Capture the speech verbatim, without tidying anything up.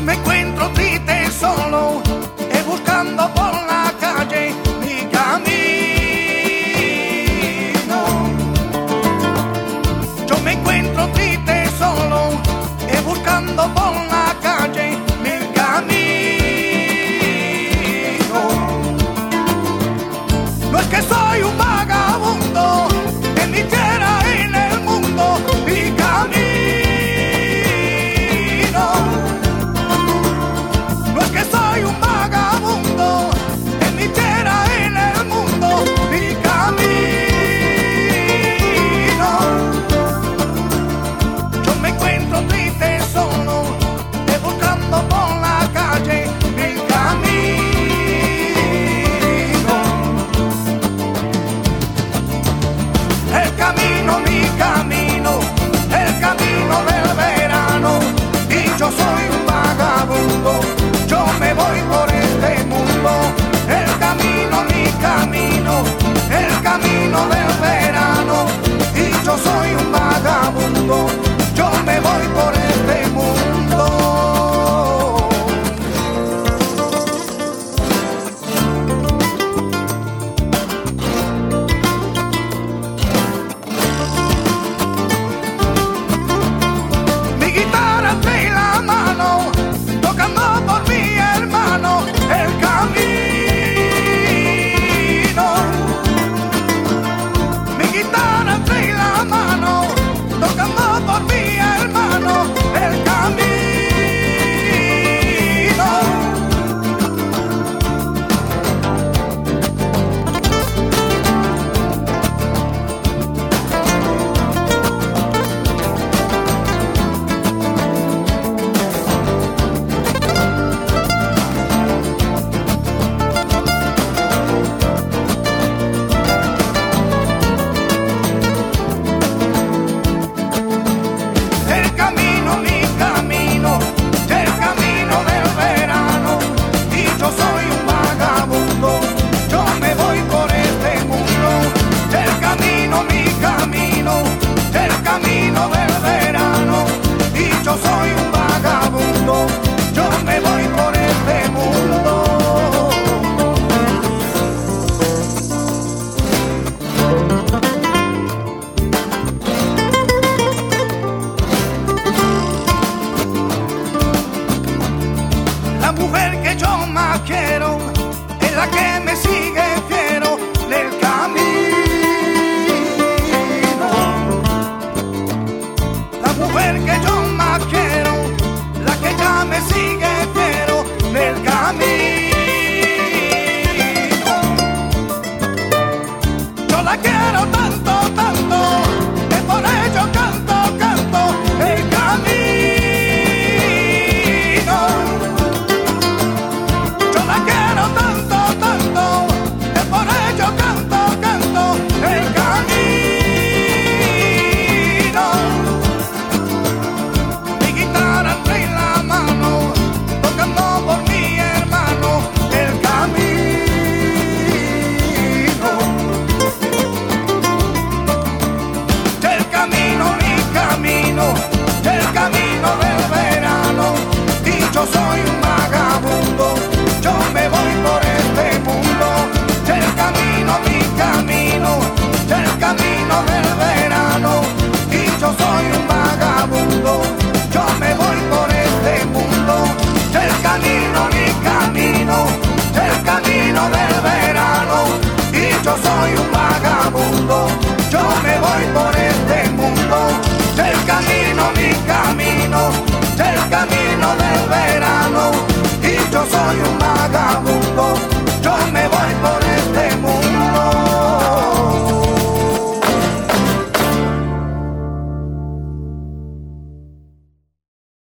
me encuentro triste solo, eh, buscando por la calle mi camino. Yo me encuentro triste solo, eh, buscando por la calle mi camino. No es que soy un vagabundo, en mi tierra en el mundo, mi camino. No es que soy un vagabundo, en mi tierra en el mundo, mi camino. Yo me encuentro triste solo, eh, buscando por la calle mi camino. El camino, mi camino, el camino del verano, y yo soy un vagabundo, yo me voy por este mundo. El camino, mi camino, el camino del verano, y yo soy un vagabundo, yo me voy por este mundo. Mi guitarra entre la mano, tocando por mi hermano el camino. Mi guitarra entre la mano, tocando por mi hermano el camino. El camino, mi camino, el camino del verano, y yo soy un vagabundo, yo me voy por este mundo. El camino, mi camino, el camino del verano, y yo soy un vagabundo, yo me voy por este mundo. La mujer que yo más quiero es la que me sigue fiero del camino. La mujer que yo más quiero, la que ya me sigue fiero del camino. Yo la quiero tanto, tanto, que por ello canto, canto el camino. Yo la quiero tanto, tanto, que por ello canto, canto el camino. Mi guitarra entre la mano, tocando por mi hermano el camino. El camino, mi camino, el camino del verano, y yo soy un vagabundo, yo me voy por este mundo. El camino, mi camino, el camino del verano, y yo soy un vagabundo, yo me voy por este mundo. El camino, mi camino, el camino del verano, y yo soy un vagabundo,